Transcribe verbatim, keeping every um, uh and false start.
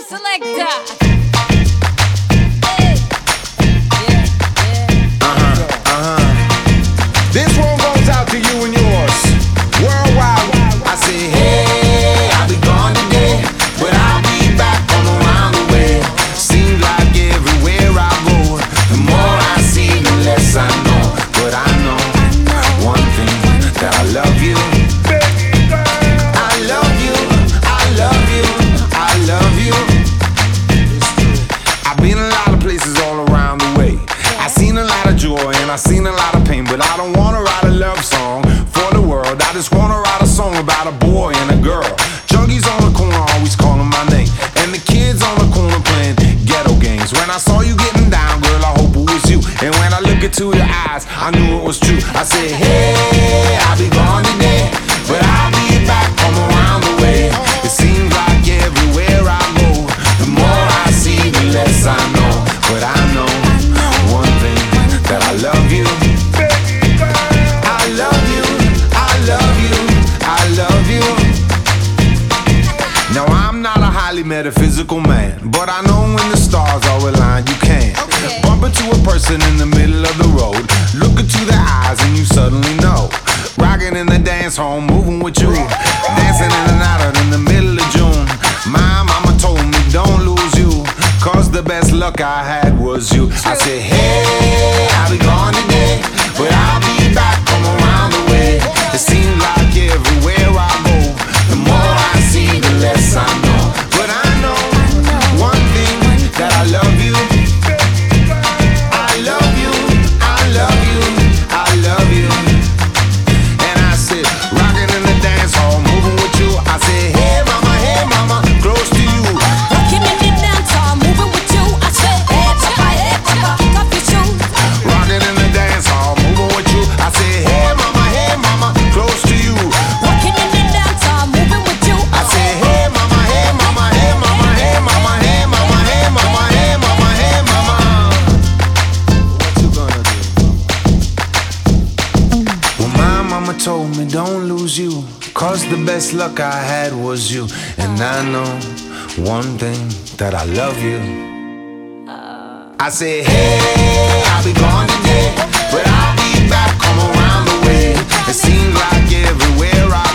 Selector. Hey. Yeah, yeah. Uh-huh, uh-huh. This one goes out to you and yours. Worldwide. I say, hey, I'll be gone today, but I'll be back from around the way. Seems like everywhere I go, the more I see, the less I know. But I know one thing, that I love you. I love you, I love you, I love you. I've been a lot of places all around the way. I've seen a lot of joy and I've seen a lot of pain, but I don't wanna write a love song for the world. I just wanna write a song about a boy and a girl. Junkies on the corner always calling my name, and the kids on the corner playing ghetto games. When I saw you getting down, girl, I hope it was you. And when I look into your eyes, I knew it was true. I said, hey, I'll be gone today, but I'll be back from around the way. It seems like everywhere I go, the more I see, the less I know. But I know one thing, that I love you. I love you, I love you, I love you. Now I'm not a highly metaphysical man, but I know when the stars are aligned, you can Okay. bump into a person in the middle of the road, look into their eyes and you suddenly know. Rocking in the dance hall, moving with you, dancing in and out in the middle of June. My mama told me don't lose you, cause the best luck I had was you. I said, hey, I'll be gone today, but I'll be back from around the way. It seems like everywhere I go, the more I see, the less I know. But I know one thing, that I love you. I love you, I love you, I love you. And I said, rocking in the dance hall, moving with you. I said, hey mama, hey mama, close to you. Rocking in the dance hall, moving with you. I said, hey papa, hey papa, kick off your shoes. Rocking in the dance hall, moving with you. I said, hey mama, hey mama, close to you. Rocking in the dance hall, moving with you. I said, hey mama, hey mama, hey mama, hey mama, hey mama, hey mama, hey mama, hey mama. What you gonna do? Well, my mama told me don't lose you, cause the best luck I had was you. And I know one thing, that I love you. I said, hey, I'll be gone today, but I'll be back, come around the way. It seems like everywhere I